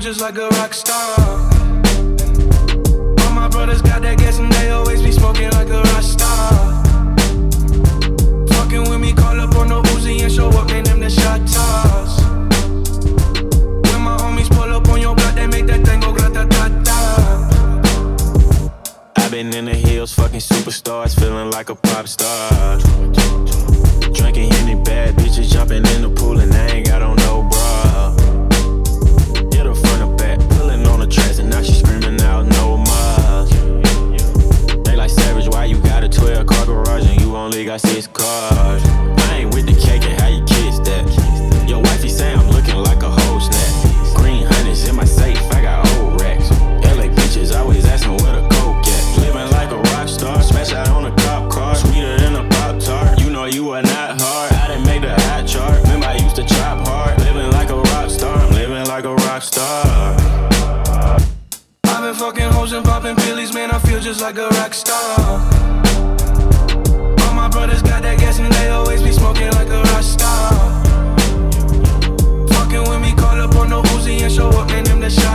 just like a rock star. All my brothers got that gas and they always be smoking like a rock star. Fucking with me, call up on the Uzi and show up, name them the shot toss. When my homies pull up on your block, they make that thing go grata-ta-ta. I've been in the hills, fucking superstars, feeling like a pop star. Drinking Henny, bad bitches jumping in the pool and I ain't got on no bra. Hit her front or back, pulling on the tracks and now she screaming out no more. They like Savage, why you got a 12-car garage and you only got 6 cars? I ain't with the cake and how you kiss that. Your wifey say I'm looking like a whole snack. Green honey's in my safe, I got old racks. LA bitches always asking where the coke at. Living like a rock star, smash out on a cop car, sweeter than a Pop-Tart. You know you are not hard, I didn't make the hot chart. Remember I used to chop hard, living like a rock star. I'm living like a rock star. I've been fucking hoes and popping pillies, man, I feel just like a rock star. All my brothers got that gas and they always be smoking like a rock star. Fucking with me, call up on the Uzi and show up, man, them the shot.